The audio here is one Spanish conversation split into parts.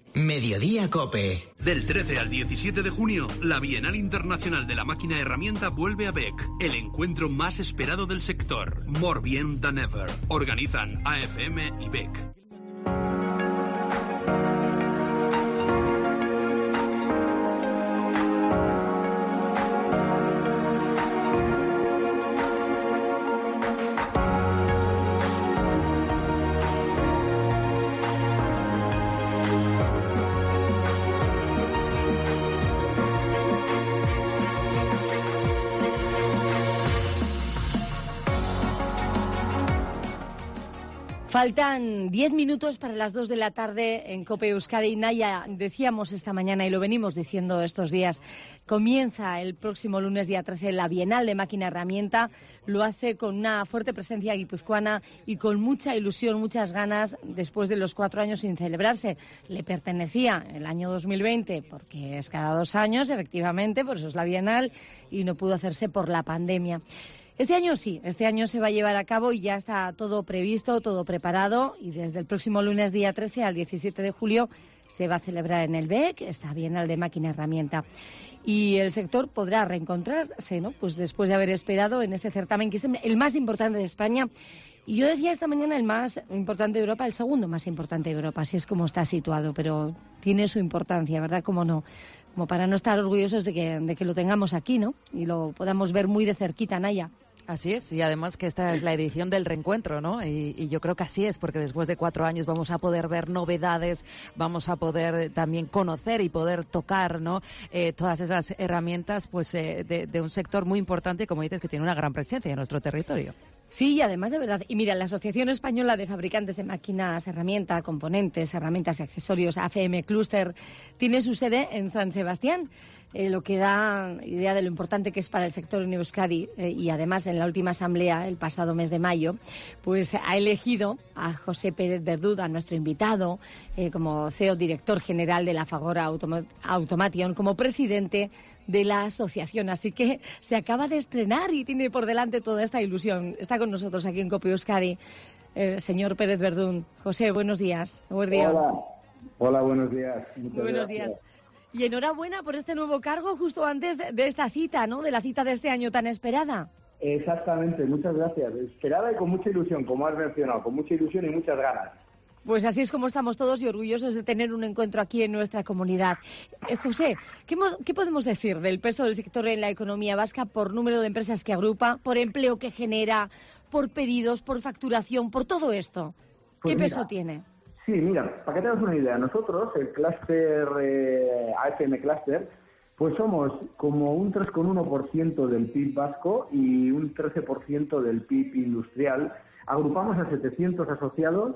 Mediodía Cope. Del 13 al 17 de junio, la Bienal Internacional de la Máquina Herramienta vuelve a Beck, el encuentro más esperado del sector. More bien than ever. Organizan AFM y Beck. Faltan 10 minutos para las 2 de la tarde en COPE Euskadi. Naya, decíamos esta mañana y lo venimos diciendo estos días, comienza el próximo lunes, día 13, la Bienal de Máquina Herramienta. Lo hace con una fuerte presencia guipuzcoana y con mucha ilusión, muchas ganas, después de los 4 años sin celebrarse. Le pertenecía el año 2020, porque es cada 2 años, efectivamente, por eso es la Bienal, y no pudo hacerse por la pandemia. Este año sí, este año se va a llevar a cabo y ya está todo previsto, todo preparado, y desde el próximo lunes día 13 al 17 de julio se va a celebrar en el BEC esta Bienal de Máquina Herramienta. Y el sector podrá reencontrarse, ¿no?, pues después de haber esperado en este certamen, que es el más importante de España. Y yo decía esta mañana el más importante de Europa, el segundo más importante de Europa, así es como está situado, pero tiene su importancia, ¿verdad? Como no, como para no estar orgullosos de que lo tengamos aquí, ¿no? Y lo podamos ver muy de cerquita, Naya. Así es, y además que esta es la edición del reencuentro, ¿no? Y yo creo que así es, porque después de 4 años vamos a poder ver novedades, vamos a poder también conocer y poder tocar, ¿no?, todas esas herramientas, pues de un sector muy importante, como dices, que tiene una gran presencia en nuestro territorio. Sí, y además de verdad. Y mira, la Asociación Española de Fabricantes de Máquinas, Herramientas, Componentes, Herramientas y Accesorios, AFM Cluster, tiene su sede en San Sebastián, lo que da idea de lo importante que es para el sector en Euskadi. Y además, en la última asamblea, el pasado mes de mayo, pues ha elegido a José Pérez Verdú, a nuestro invitado, como CEO, director general de la Fagora Automation, como presidente de la asociación. Así que se acaba de estrenar y tiene por delante toda esta ilusión. Está con nosotros aquí en COPE Euskadi, señor Pérez Verdún. José, buenos días. Buen día. Hola, buenos días. Buenos días. Y enhorabuena por este nuevo cargo justo antes de esta cita, ¿no?, de la cita de este año tan esperada. Exactamente, muchas gracias. Esperada y con mucha ilusión, como has mencionado, con mucha ilusión y muchas ganas. Pues así es como estamos todos y orgullosos de tener un encuentro aquí en nuestra comunidad. José, ¿qué podemos decir del peso del sector en la economía vasca por número de empresas que agrupa, por empleo que genera, por pedidos, por facturación, por todo esto? Pues ¿Qué mira, peso tiene? Sí, mira, para que tengas una idea, nosotros, el clúster AFM Cluster, pues somos como un 3,1% del PIB vasco y un 13% del PIB industrial. Agrupamos a 700 asociados,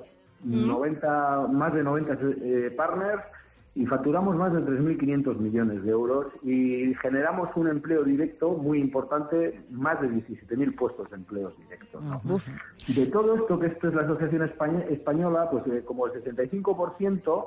más de 90 partners, y facturamos más de 3.500 millones de euros y generamos un empleo directo muy importante, más de 17.000 puestos de empleos directos, ¿no? De todo esto, que esto es la Asociación Española, pues como el 65%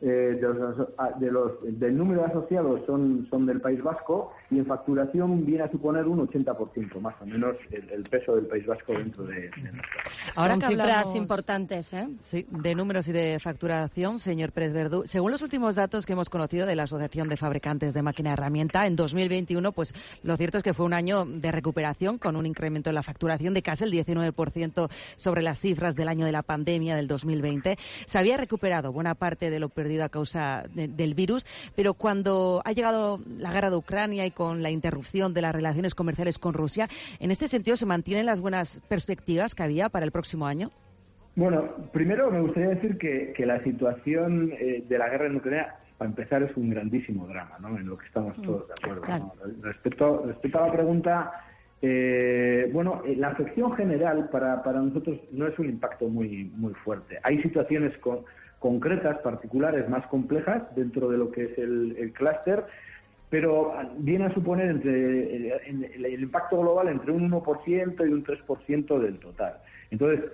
del número de asociados son del País Vasco, y en facturación viene a suponer un 80%, más o menos, el peso del País Vasco dentro de nuestra. Ahora son cifras importantes, ¿eh? Sí, de números y de facturación, señor Pérez Verdú. Según los últimos datos que hemos conocido de la Asociación de Fabricantes de Máquina Herramienta, en 2021, pues lo cierto es que fue un año de recuperación, con un incremento en la facturación de casi el 19% sobre las cifras del año de la pandemia del 2020. Se había recuperado buena parte de lo perdido a causa del virus, pero cuando ha llegado la guerra de Ucrania y con la interrupción de las relaciones comerciales con Rusia, ¿en este sentido se mantienen las buenas perspectivas que había para el próximo año? Bueno, primero me gustaría decir que la situación de la guerra en Ucrania, para empezar, es un grandísimo drama, ¿no?, en lo que estamos todos de acuerdo, ¿no? Respecto a la pregunta, la afección general para nosotros no es un impacto muy fuerte. Hay situaciones concretas, particulares, más complejas dentro de lo que es el clúster, pero viene a suponer el impacto global entre un 1% y un 3% del total. Entonces,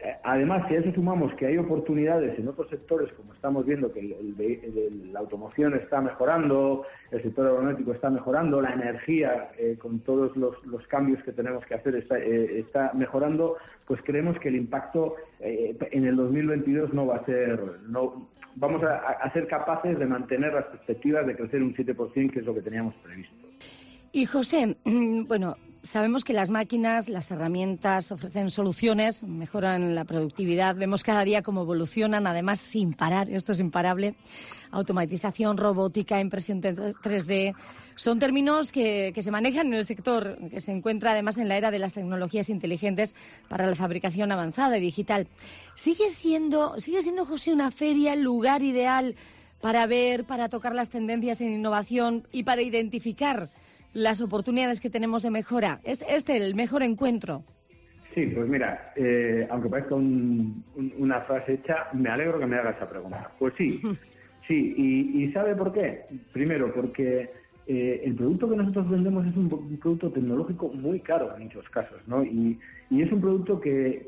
Además, si a eso sumamos que hay oportunidades en otros sectores, como estamos viendo que la automoción está mejorando, el sector aeronáutico está mejorando, la energía, con todos los cambios que tenemos que hacer, está mejorando, pues creemos que el impacto en el 2022 no va a ser... vamos a ser capaces de mantener las perspectivas de crecer un 7%, que es lo que teníamos previsto. Y José, bueno, sabemos que las máquinas, las herramientas ofrecen soluciones, mejoran la productividad, vemos cada día cómo evolucionan, además sin parar, esto es imparable. Automatización, robótica, impresión 3D, son términos que se manejan en el sector, que se encuentra además en la era de las tecnologías inteligentes para la fabricación avanzada y digital. ¿Sigue siendo, José, una feria el lugar ideal para ver, para tocar las tendencias en innovación y para identificar las oportunidades que tenemos de mejora? ¿Es este el mejor encuentro? Sí, pues mira, aunque parezca una frase hecha, me alegro que me haga esa pregunta. Pues sí, ¿y sabe por qué? Primero, porque el producto que nosotros vendemos es un producto tecnológico muy caro en muchos casos, ¿no? Y es un producto que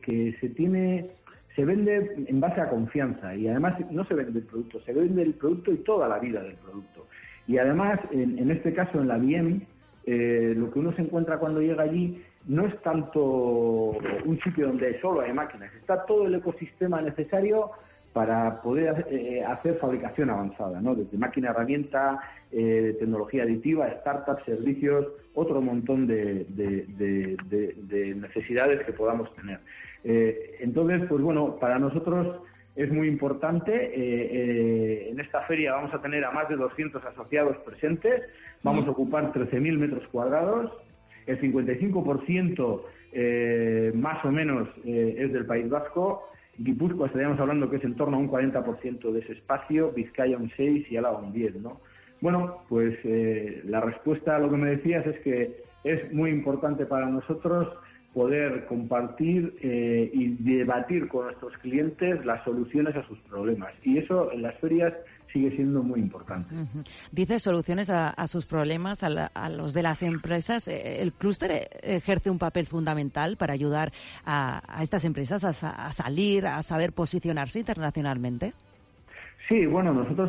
se vende en base a confianza, y además no se vende el producto, se vende el producto y toda la vida del producto. Y además, en este caso, en la BIEM, lo que uno se encuentra cuando llega allí no es tanto un sitio donde solo hay máquinas, está todo el ecosistema necesario para poder hacer fabricación avanzada, ¿no? Desde máquina herramienta, tecnología aditiva, startups, servicios, otro montón de necesidades que podamos tener. Entonces, pues bueno, para nosotros es muy importante. En esta feria vamos a tener a más de 200 asociados presentes, vamos a ocupar 13.000 metros cuadrados, el 55% más o menos es del País Vasco. Guipúzcoa estaríamos hablando que es en torno a un 40% de ese espacio, Vizcaya un 6% y Álava un 10%, ¿no? Bueno, pues la respuesta a lo que me decías es que es muy importante para nosotros poder compartir y debatir con nuestros clientes las soluciones a sus problemas. Y eso en las ferias sigue siendo muy importante. Dice soluciones a sus problemas, a los de las empresas. ¿El clúster ejerce un papel fundamental para ayudar a estas empresas a salir, a saber posicionarse internacionalmente? Sí, bueno, nosotros,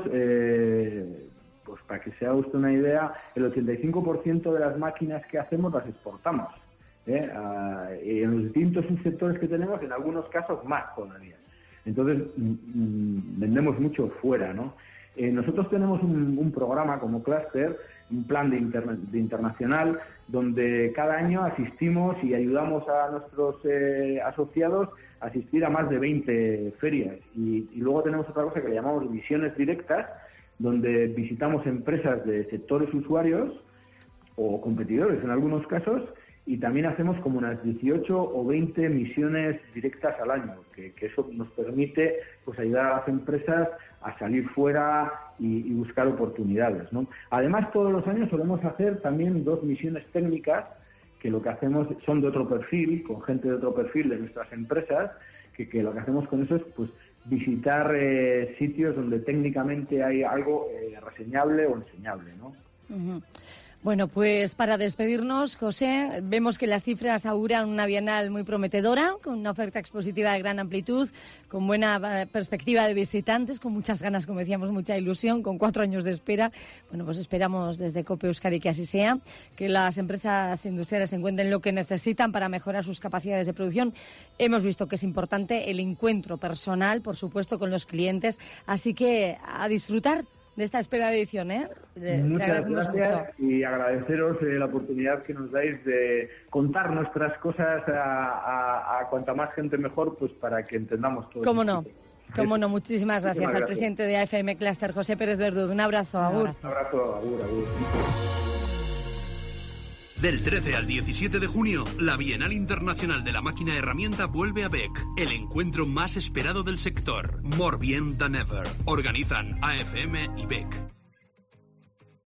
pues para que se haga usted una idea, el 85% de las máquinas que hacemos las exportamos. Y en los distintos subsectores que tenemos, en algunos casos más todavía. Entonces, vendemos mucho fuera, ¿no? Nosotros tenemos un programa como Cluster, un plan de internacional, donde cada año asistimos y ayudamos a nuestros asociados a asistir a más de 20 ferias. Y luego tenemos otra cosa que le llamamos misiones directas, donde visitamos empresas de sectores usuarios o competidores en algunos casos, y también hacemos como unas 18 o 20 misiones directas al año, que eso nos permite pues ayudar a las empresas a salir fuera y buscar oportunidades, ¿no? Además, todos los años solemos hacer también 2 misiones técnicas, que lo que hacemos son de otro perfil, con gente de otro perfil de nuestras empresas, que lo que hacemos con eso es pues visitar sitios donde técnicamente hay algo reseñable o enseñable, ¿no? Uh-huh. Bueno, pues para despedirnos, José, vemos que las cifras auguran una bienal muy prometedora, con una oferta expositiva de gran amplitud, con buena perspectiva de visitantes, con muchas ganas, como decíamos, mucha ilusión, con 4 años de espera. Bueno, pues esperamos desde COPE Euskadi que así sea, que las empresas industriales encuentren lo que necesitan para mejorar sus capacidades de producción. Hemos visto que es importante el encuentro personal, por supuesto, con los clientes, así que a disfrutar de esta esperada edición, ¿eh? Muchas gracias y agradeceros la oportunidad que nos dais de contar nuestras cosas a cuanta más gente mejor, pues para que entendamos todo. ¿Cómo no? ¿Cómo no? Muchísimas gracias al presidente de AFM Cluster, José Pérez Verdú. Un abrazo, agur. Un abrazo, agur. Del 13 al 17 de junio, la Bienal Internacional de la Máquina Herramienta vuelve a BEC, el encuentro más esperado del sector. More bien than ever. Organizan AFM y BEC.